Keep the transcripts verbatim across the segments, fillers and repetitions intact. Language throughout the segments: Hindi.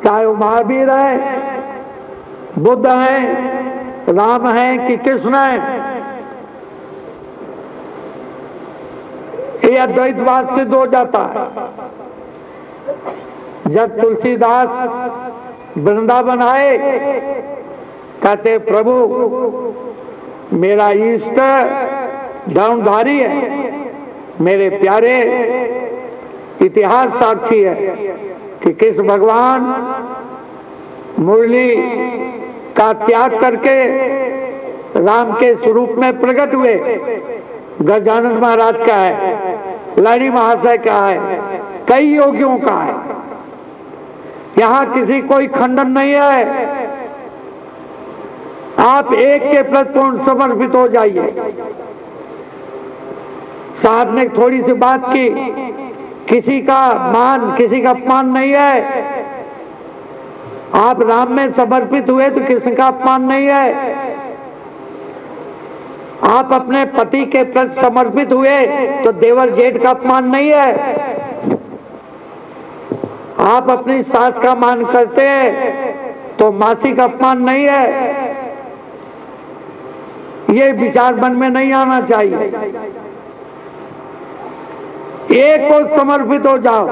चाहे वो महावीर है, बुद्ध है, राम है कि कृष्ण है, ये अद्वैतवाद सिद्ध हो जाता है। जब तुलसीदास वृंदावन आए, कहते प्रभु मेरा इष्ट धर्मधारी है, मेरे प्यारे इतिहास साक्षी है कि किस भगवान मुरली का त्याग करके राम के स्वरूप में प्रकट हुए। गजानन महाराज का है, लहरी महाशय का है, कई योगियों का है। यहां किसी कोई खंडन नहीं है। आप एक के प्रति पूर्ण समर्पित हो जाइए। साहब ने थोड़ी सी बात की, किसी का मान किसी का अपमान नहीं है। आप राम में समर्पित हुए तो किसी का अपमान नहीं है। आप अपने पति के प्रति समर्पित हुए तो देवर जेठ का अपमान नहीं है। आप अपनी सास का मान करते हैं तो मासी का अपमान नहीं है। ये विचार मन में नहीं आना चाहिए। एक को समर्पित हो जाओ,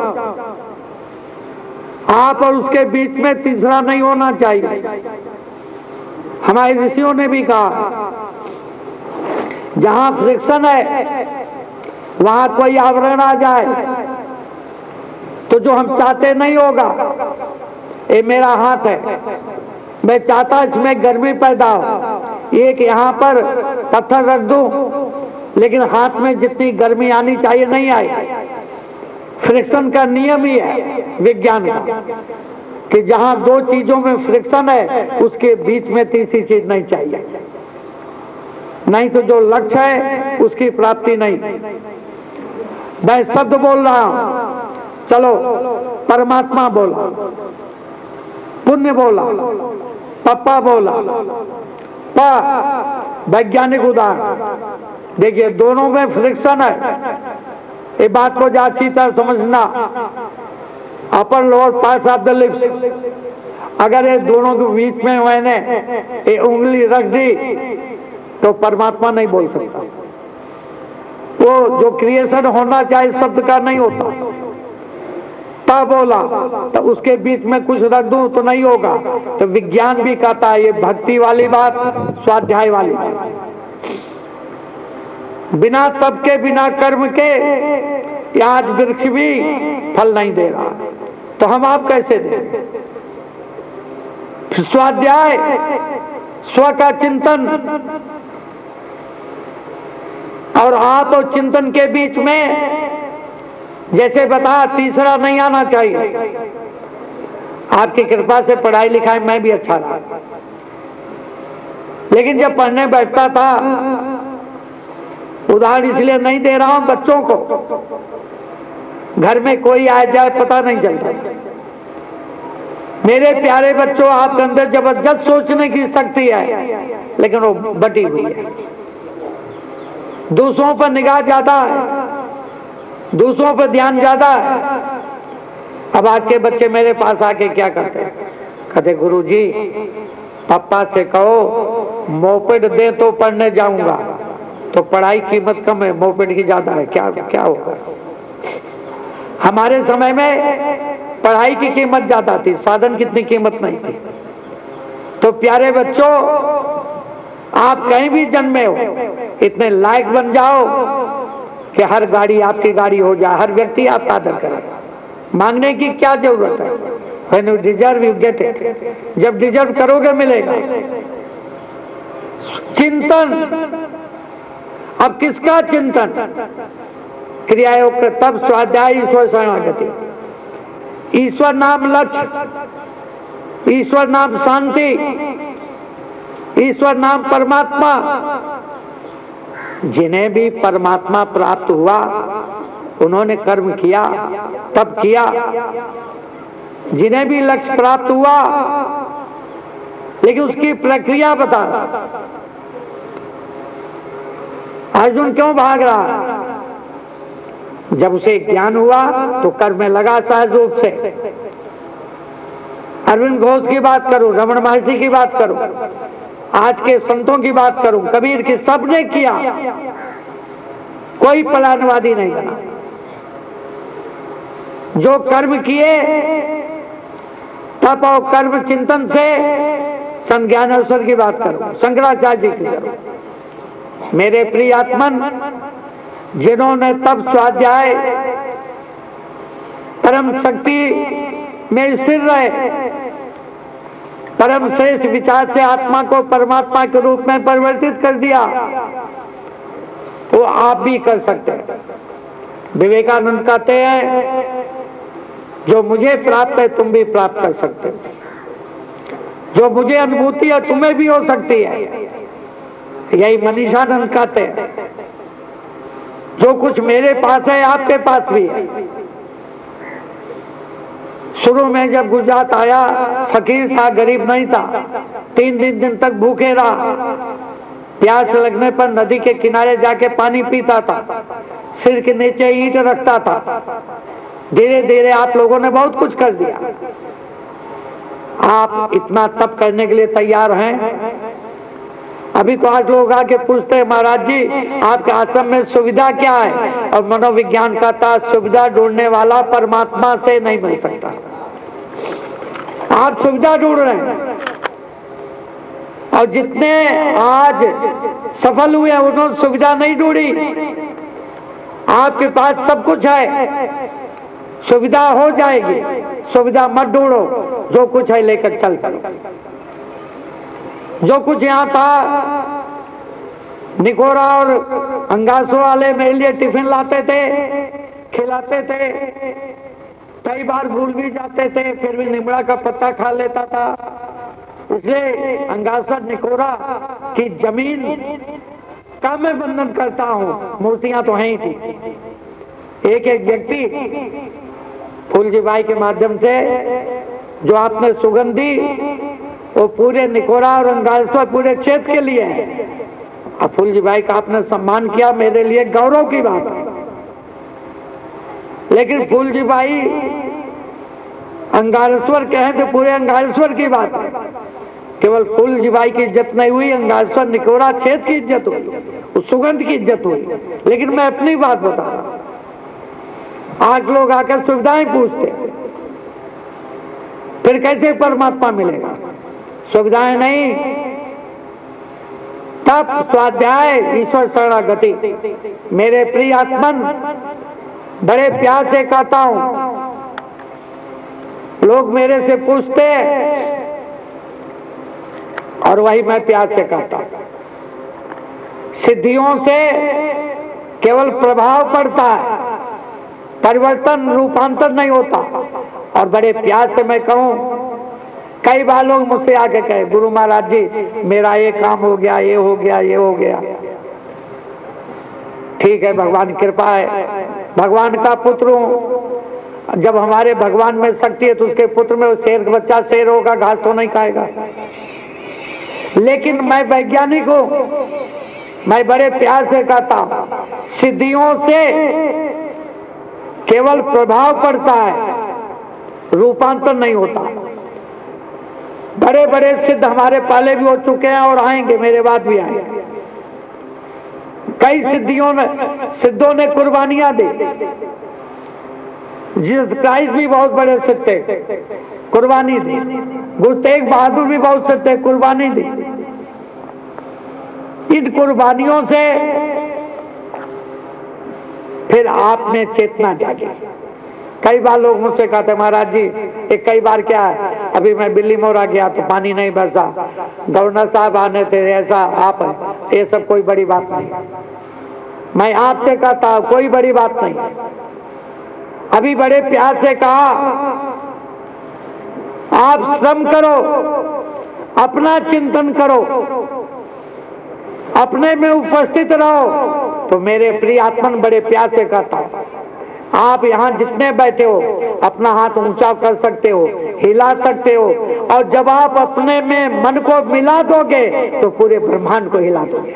आप और उसके बीच में तीसरा नहीं होना चाहिए। हमारे ऋषियों ने भी कहा, जहां फ्रिक्शन है वहां कोई आवरण आ जाए तो जो हम चाहते नहीं होगा। ये मेरा हाथ है, मैं चाहता इसमें गर्मी पैदा हो, एक यहां पर पत्थर रख दूं लेकिन हाथ में जितनी गर्मी आनी चाहिए नहीं आई। फ्रिक्शन का नियम ही है विज्ञान का कि जहां दो चीजों में फ्रिक्शन है उसके बीच में तीसरी चीज नहीं चाहिए, नहीं तो जो लक्ष्य है उसकी प्राप्ति नहीं। मैं शब्द बोल रहा हूं, चलो परमात्मा बोला, पुण्य बोला, पप्पा बोला, पा वैज्ञानिक उदाहरण देखिए, दोनों में फ्रिक्शन है। ये बात को अच्छी तरह समझना। Upper lower part of the lips, अगर ये दोनों के बीच में मैंने ये उंगली रख दी तो परमात्मा नहीं बोल सकता। वो जो क्रिएशन होना चाहिए शब्द का नहीं होता। ता बोला तो उसके बीच में कुछ रख दूं तो नहीं होगा। तो विज्ञान भी कहता है ये भक्ति वाली बात, स्वाध्याय वाली बात। बिना तप के बिना कर्म के आज वृक्ष भी फल नहीं दे रहा, तो हम आप कैसे दें? स्वाध्याय, स्व का चिंतन और आप और चिंतन के बीच में जैसे बता तीसरा नहीं आना चाहिए। आपकी कृपा से पढ़ाई लिखाई में भी अच्छा रहा, लेकिन जब पढ़ने बैठता था, उदाहरण इसलिए नहीं दे रहा हूं बच्चों को, घर में कोई आ जाए पता नहीं चलता। मेरे प्यारे बच्चों, आपके अंदर जबरदस्त सोचने की शक्ति है, लेकिन वो बटी हुई है। दूसरों पर निगाह ज्यादा है, दूसरों पर ध्यान ज्यादा है। अब आज के बच्चे मेरे पास आके क्या करते हैं? कहते गुरुजी पापा से कहो मोपेड दे तो पढ़ने जाऊंगा। तो पढ़ाई कीमत कम है, मोपेड की ज्यादा है, क्या क्या होगा? हमारे समय में पढ़ाई की कीमत ज्यादा थी, साधन की इतनी कीमत नहीं थी। तो प्यारे बच्चों, आप कहीं भी जन्मे हो, इतने लायक बन जाओ कि हर गाड़ी आपकी गाड़ी हो जाए, हर व्यक्ति आपका आदर करे। मांगने की क्या जरूरत है? When you deserve you get it। जब डिजर्व करोगे मिलेगा। चिंतन, अब किसका चिंतन? क्रियायोग तब स्वाध्याय ईश्वर शरणागति। ईश्वर नाम लक्ष्य, ईश्वर नाम शांति, ईश्वर नाम परमात्मा। जिन्हें भी परमात्मा प्राप्त हुआ उन्होंने कर्म किया, तप किया। जिन्हें भी लक्ष्य प्राप्त हुआ, लेकिन उसकी प्रक्रिया बता। अर्जुन क्यों भाग रहा? जब उसे ज्ञान हुआ तो कर्म में लगा सहज रूप से। अरविंद घोष की बात करूं, रमण महर्षि की बात करूं, आज के संतों की बात करूं, कबीर की, सबने किया, कोई पलायनवादी नहीं बना। जो कर्म किए तप और कर्म चिंतन से, संत ज्ञानेश्वर की बात करो, शंकराचार्य जी की करो, मेरे प्रिय आत्मन, जिन्होंने तप स्वाध्याय परम शक्ति में स्थिर रहे, परम श्रेष्ठ विचार से आत्मा को परमात्मा के रूप में परिवर्तित कर दिया, वो आप भी कर सकते हैं। विवेकानंद कहते हैं, जो मुझे प्राप्त है तुम भी प्राप्त कर सकते हो, जो मुझे अनुभूति है तुम्हें भी हो सकती है। यही मनीषानंद कहते हैं, जो कुछ मेरे पास है आपके पास भी है। शुरू में जब गुजरात आया, फकीर था, गरीब नहीं था, तीन दिन दिन तक भूखे रहा, प्यास लगने पर नदी के किनारे जाके पानी पीता था, सिर के नीचे ईंट रखता था। धीरे धीरे आप लोगों ने बहुत कुछ कर दिया। आप इतना तप करने के लिए तैयार हैं? अभी तो आज लोग आके पूछते हैं, महाराज जी आपके आश्रम में सुविधा क्या है? और मनोविज्ञान कहता है, सुविधा ढूंढने वाला परमात्मा से नहीं मिल सकता। आप सुविधा ढूंढ रहे हैं, और जितने आज सफल हुए उन्होंने सुविधा नहीं ढूंढी। आपके पास सब कुछ है, सुविधा हो जाएगी, सुविधा मत ढूंढो, जो कुछ है लेकर चल चलो। जो कुछ यहाँ था, निकोरा और अंगासो वाले मेरे लिए टिफिन लाते थे, खिलाते थे, कई बार भूल भी जाते थे, फिर भी निमड़ा का पत्ता खा लेता था। इसलिए अंगासा निकोरा की जमीन का मैं वंदन करता हूँ, मूर्तियां तो हैं ही थी। एक एक व्यक्ति फूलजी भाई के माध्यम से जो आपने सुगंधी, वो पूरे निकोरा और अंगालसो पूरे क्षेत्र के लिए है। अब फूलजी भाई का आपने सम्मान किया, मेरे लिए गौरव की बात है। लेकिन फूलजी भाई अंगालेश्वर कहें तो पूरे अंगालेश्वर की बात है। केवल फूलजी भाई की इज्जत नहीं हुई, अंगालेश्वर निकोरा क्षेत्र की इज्जत हुई, उस सुगंध की इज्जत हुई। लेकिन मैं अपनी बात बता रहा हूं। आज लोग आकर सुविधाएं पूछते, फिर कैसे परमात्मा मिलेगा? सुविधाएं नहीं, तप स्वाध्याय ईश्वर शरणागति। मेरे प्रिय आत्मन, बड़े प्यार से कहता हूं, लोग मेरे से पूछते और वही मैं प्यार से कहता हूं। सिद्धियों से केवल प्रभाव पड़ता है, परिवर्तन रूपांतर नहीं होता। और बड़े प्यार से मैं कहूं, कई बार लोग मुझसे आके कहे, गुरु महाराज जी मेरा ये काम हो गया, ये हो गया, ये हो गया। ठीक है, भगवान की कृपा है, भगवान का पुत्र हूं। जब हमारे भगवान में शक्ति है तो उसके पुत्र में शेर का बच्चा शेर होगा, घास तो नहीं खाएगा। लेकिन मैं वैज्ञानिक हूं, मैं बड़े प्यार से कहता हूं, सिद्धियों से केवल प्रभाव पड़ता है, रूपांतर नहीं होता। बड़े बड़े सिद्ध हमारे पहले भी हो चुके हैं और आएंगे, मेरे बाद भी आएंगे। कई सिद्धियों ने सिद्धों ने कुर्बानियां दी। जीसस क्राइस्ट भी बहुत बड़े सिद्ध थे, कुर्बानी दी। गुरु तेग बहादुर भी बहुत सिद्ध थे, कुर्बानी दी। इन कुर्बानियों से फिर आपने चेतना जागी। कई बार लोग मुझसे कहते, महाराज जी एक कई बार क्या है, अभी मैं बिल्ली मोरा गया तो पानी नहीं बरसा, गवर्नर साहब आने थे, ऐसा आप है, ये सब कोई बड़ी बात नहीं। मैं आपसे कहता हूं, कोई बड़ी बात नहीं। अभी बड़े प्यार से कहा, आप श्रम करो, अपना चिंतन करो, अपने में उपस्थित रहो। तो मेरे प्रिय आत्मन, बड़े प्यार से कहता हूं, आप यहां जितने बैठे हो अपना हाथ ऊंचा कर सकते हो, हिला सकते हो, और जब आप अपने में मन को मिला दोगे तो पूरे ब्रह्मांड को हिला दोगे।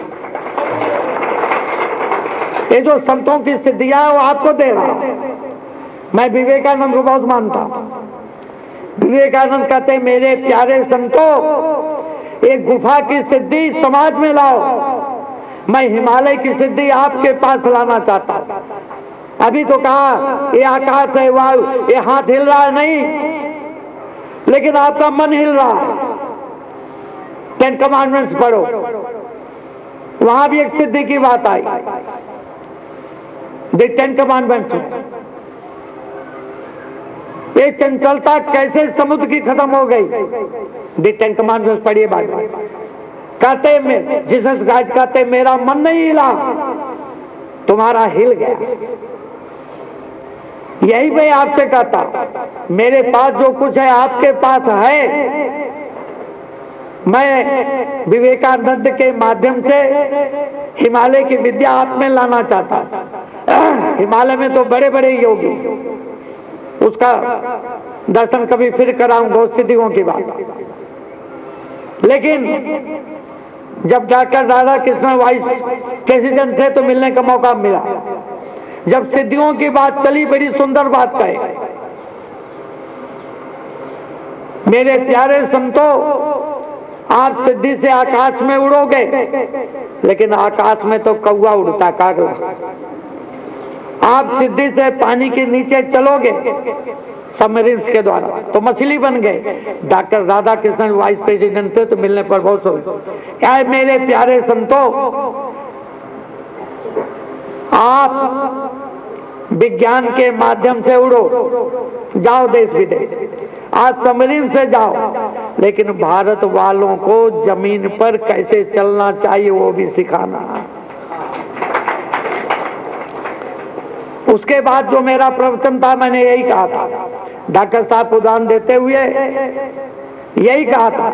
ये जो संतों की सिद्धियां वो आपको दे रहा हूं। मैं विवेकानंद को बहुत मानता हूं। विवेकानंद कहते मेरे प्यारे संतों, एक गुफा की सिद्धि समाज में लाओ, मैं हिमालय की सिद्धि आपके पास लाना चाहता हूं। अभी तो कहा ये आकाश है, वायु, ये हाथ हिल रहा है नहीं, लेकिन आपका मन हिल रहा है। टेन कमांडमेंट्स पढ़ो, वहां भी एक सिद्धि की बात आई। द टेन कमांडमेंट्स, ये चंचलता कैसे समुद्र की खत्म हो गई। द टेन कमांडमेंट्स पढ़िए बात। कहते में जीसस गाइड कहते मेरा मन नहीं हिला, तुम्हारा हिल गया। यही मैं आपसे कहता, मेरे पास जो कुछ है आपके पास है। मैं विवेकानंद के माध्यम से हिमालय की विद्या आप में लाना चाहता। हिमालय में तो बड़े बड़े योगी, उसका दर्शन कभी फिर कराऊंगा, सिद्धियों की बात। लेकिन जब doctor Radha Krishna vice president थे तो मिलने का मौका मिला। जब सिद्धियों की बात चली, बड़ी सुंदर बात कहे, मेरे प्यारे संतों, आप सिद्धि से आकाश में उड़ोगे, लेकिन आकाश में तो कौवा उड़ता, कागला। आप सिद्धि से पानी के नीचे चलोगे सबमरीन्स के द्वारा, तो मछली बन गए। Doctor Radha Krishna vice president थे तो मिलने पर बहुत क्या है मेरे प्यारे संतों, आप विज्ञान के माध्यम से उड़ो, जाओ देश विदेश, आज सबमरीन से जाओ, लेकिन भारत वालों को जमीन पर कैसे चलना चाहिए वो भी सिखाना। उसके बाद जो मेरा प्रवचन था, मैंने यही कहा था, डॉक्टर साहब उदाहरण देते हुए यही कहा था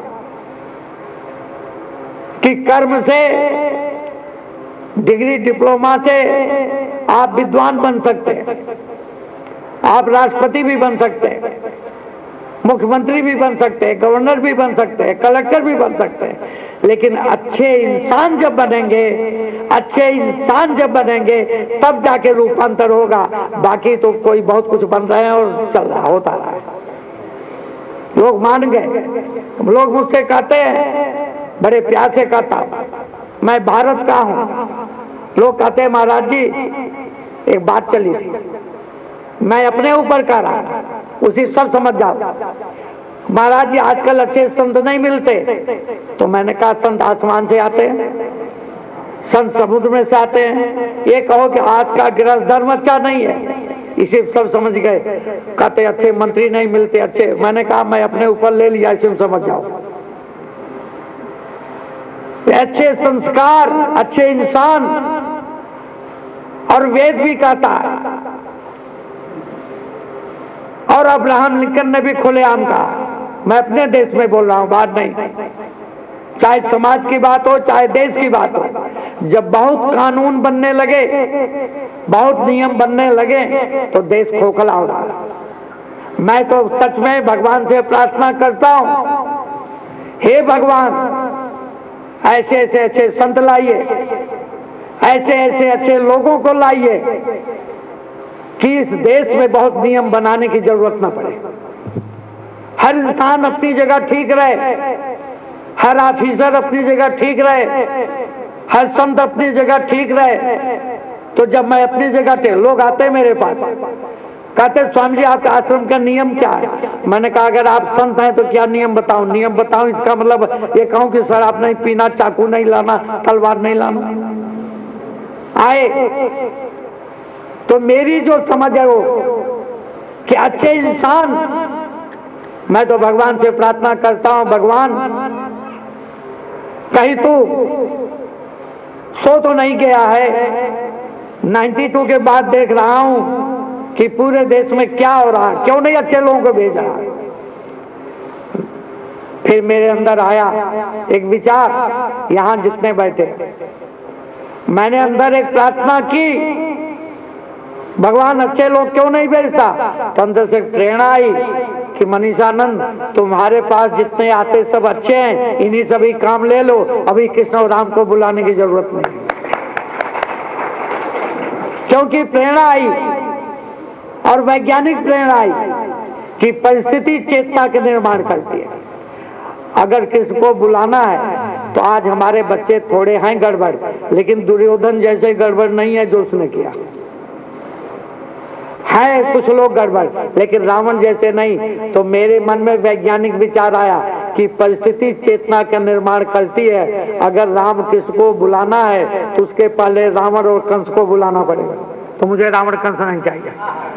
कि कर्म से, डिग्री डिप्लोमा से आप विद्वान बन सकते हैं, आप राष्ट्रपति भी बन सकते हैं, मुख्यमंत्री भी बन सकते हैं, गवर्नर भी बन सकते हैं, कलेक्टर भी बन सकते हैं, लेकिन अच्छे इंसान जब बनेंगे, अच्छे इंसान जब बनेंगे तब जाके रूपांतर होगा। बाकी तो कोई बहुत कुछ बन रहे हैं और चल रहा होता रहा है। लोग मान गए। लोग मुझसे कहते हैं, बड़े प्यार से कहता मैं भारत का हूं। लोग कहते हैं महाराज जी एक बात चली थी, मैं अपने ऊपर कह रहा, उसी सब समझ जाओ। महाराज जी आजकल अच्छे संत नहीं मिलते, तो मैंने कहा संत आसमान से आते हैं, संत समुद्र में से आते हैं। ये कहो कि आज का गृहस्थ धर्म अच्छा नहीं है, इसे सब समझ गए। कहते अच्छे मंत्री नहीं मिलते अच्छे। मैंने कहा मैं अपने ऊपर ले लिया, इसे समझ जाओ। अच्छे संस्कार, अच्छे इंसान, और वेद भी कहता है, और अब्राहम लिंकन ने भी खुलेआम कहा। मैं अपने देश में बोल रहा हूं, बात नहीं, चाहे समाज की बात हो चाहे देश की बात हो। जब बहुत कानून बनने लगे, बहुत नियम बनने लगे, तो देश खोखला हो रहा। मैं तो सच में भगवान से प्रार्थना करता हूं, हे भगवान ऐसे ऐसे अच्छे संत लाइए, ऐसे ऐसे अच्छे लोगों को लाइए कि इस देश में बहुत नियम बनाने की जरूरत न पड़े। हर इंसान अपनी जगह ठीक रहे, हर ऑफिसर अपनी जगह ठीक रहे, हर संत अपनी जगह ठीक रहे। तो जब मैं अपनी जगह थे, लोग आते मेरे पास, कहते स्वामी जी आपके आश्रम का नियम क्या है। मैंने कहा अगर आप संत हैं तो क्या नियम बताऊं। नियम बताऊं इसका मतलब ये कहूं कि शराब नहीं पीना, चाकू नहीं लाना, तलवार नहीं लाना। आए तो मेरी जो समझ है वो कि अच्छे इंसान, मैं तो भगवान से प्रार्थना करता हूं, भगवान कहीं तू सो तो नहीं गया है। बानवे के बाद देख रहा हूं कि पूरे देश में क्या हो रहा है, क्यों नहीं अच्छे लोगों को भेजा। फिर मेरे अंदर आया एक विचार, यहां जितने बैठे, मैंने अंदर एक प्रार्थना की, भगवान अच्छे लोग क्यों नहीं भेजता। तो अंदर से प्रेरणा आई कि मनीषानंद तुम्हारे पास जितने आते सब अच्छे हैं, इन्हीं सभी काम ले लो, अभी कृष्ण और राम को बुलाने की जरूरत नहीं। क्योंकि प्रेरणा आई और वैज्ञानिक प्रेरणा आई कि परिस्थिति चेतना के निर्माण करती है। अगर किसको बुलाना है तो आज हमारे बच्चे थोड़े हैं गड़बड़, लेकिन दुर्योधन जैसे गड़बड़ नहीं है जो उसने किया है। कुछ लोग गड़बड़, लेकिन रावण जैसे नहीं। तो मेरे मन में वैज्ञानिक विचार आया कि परिस्थिति चेतना का निर्माण करती है। अगर राम किसको बुलाना है तो उसके पहले रावण और कंस को बुलाना पड़ेगा। तो मुझे रावण कंस नहीं चाहिए,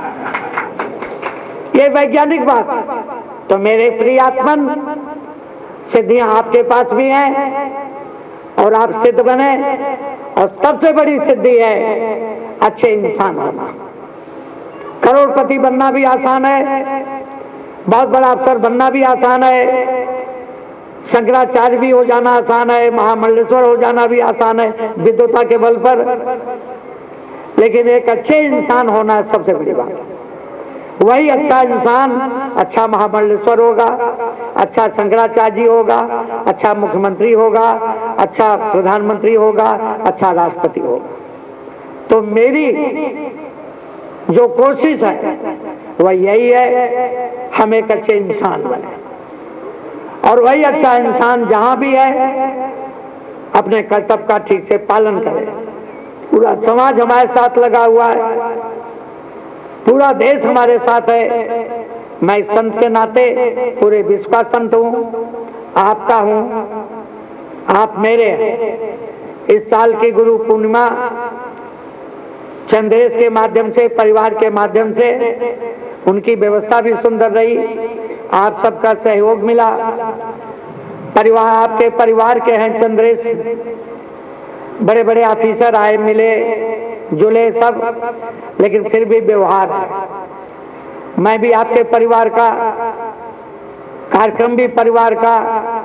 ये वैज्ञानिक बात। तो मेरे प्रिय आत्मन, सिद्धियां आपके पास भी हैं और आप सिद्ध बने। और सबसे बड़ी सिद्धि है अच्छे इंसान होना। करोड़पति बनना भी आसान है, बहुत बड़ा अफसर बनना भी आसान है, शंकराचार्य भी हो जाना आसान है, महामंडलेश्वर हो जाना भी आसान है विद्वता के बल पर। लेकिन एक अच्छे इंसान होना सबसे बड़ी बात। वही अच्छा इंसान अच्छा महामंडलेश्वर होगा, अच्छा शंकराचार्य जी होगा, अच्छा मुख्यमंत्री होगा, अच्छा प्रधानमंत्री होगा, अच्छा राष्ट्रपति होगा। तो मेरी जो कोशिश है वह यही है, हम एक अच्छे इंसान बने। और वही अच्छा इंसान जहां भी है अपने कर्तव्य का ठीक से पालन करे। पूरा समाज हमारे साथ लगा हुआ है, पूरा देश हमारे साथ है। मैं संत के नाते पूरे विश्व का संत हूं, आपका हूं, आप मेरे हैं। इस साल की गुरु पूर्णिमा चंद्रेश के माध्यम से, परिवार के माध्यम से, उनकी व्यवस्था भी सुंदर रही, आप सबका सहयोग मिला। परिवार आपके परिवार के हैं चंद्रेश, बड़े बड़े ऑफिसर आए, मिले जुले सब, लेकिन फिर भी व्यवहार है। मैं भी आपके परिवार का, कार्यक्रम भी परिवार का,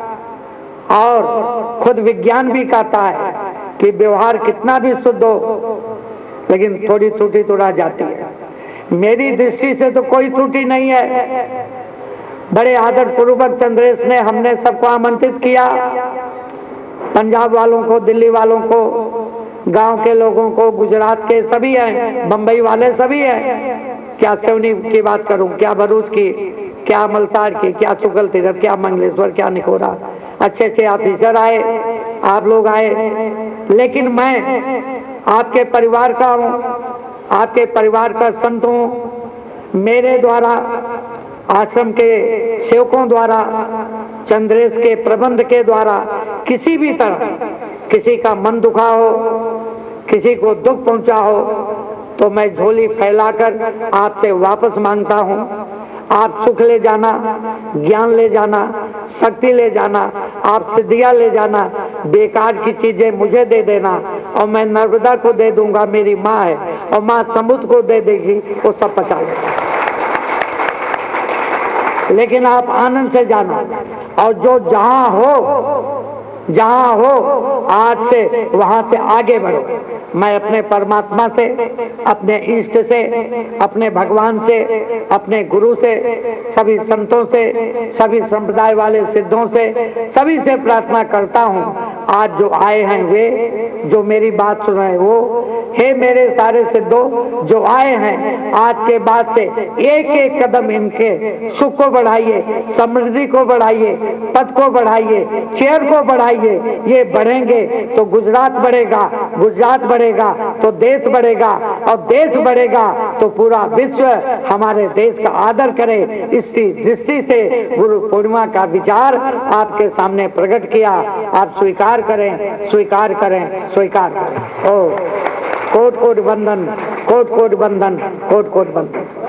और खुद विज्ञान भी कहता है कि व्यवहार कितना भी शुद्ध हो लेकिन थोड़ी त्रुटि तो रह जाती है। मेरी दृष्टि से तो कोई त्रुटि नहीं है। बड़े आदर पूर्वक चंद्रेश ने हमने सबको आमंत्रित किया, पंजाब वालों को, दिल्ली वालों को, गांव के लोगों को, गुजरात के सभी हैं, बंबई वाले सभी हैं। क्या सेवनी की बात करूं, क्या भरूच की, क्या मलसार की, क्या सुगल तीरथ, क्या मंगलेश्वर, क्या निकोरा, अच्छे अच्छे ऑफिसर आए, आप लोग आए। लेकिन मैं आपके परिवार का हूं, आपके परिवार का संत हूं। मेरे द्वारा, आश्रम के सेवकों द्वारा, चंद्रेश के प्रबंध के द्वारा किसी भी तरह किसी का मन दुखा हो, किसी को दुख पहुंचा हो, तो मैं झोली फैलाकर आपसे वापस मांगता हूं। आप सुख ले जाना, ज्ञान ले जाना, शक्ति ले जाना, आप सिद्धियां ले जाना, बेकार की चीजें मुझे दे देना, और मैं नर्मदा को दे दूंगा, मेरी माँ है, और माँ समुद्र को दे देगी, वो सब पचा लेगा। लेकिन आप आनंद से जाना, और जो जहां हो, जहां हो आज से वहां से आगे बढ़ो। मैं अपने परमात्मा से, अपने इष्ट से, अपने भगवान से, अपने गुरु से, सभी संतों से, सभी संप्रदाय वाले सिद्धों से, सभी से प्रार्थना करता हूं। आज जो आए हैं वे, जो मेरी बात सुन रहे वो, हे मेरे सारे सिद्धों जो आए हैं, आज के बाद से एक एक कदम इनके सुख को बढ़ाइए, समृद्धि को बढ़ाइए, पद को बढ़ाइए, चेयर को बढ़ाइए। ये बढ़ेंगे तो गुजरात बढ़ेगा, गुजरात बढ़ेगा तो देश बढ़ेगा, और देश बढ़ेगा तो पूरा विश्व हमारे देश का आदर करे। इसकी दृष्टि से गुरु पूर्णिमा का विचार आपके सामने प्रकट किया। आप स्वीकार करें, स्वीकार करें, स्वीकार करें। ओ कोट कोट वंदन, कोट कोट वंदन, कोट कोट वंदन।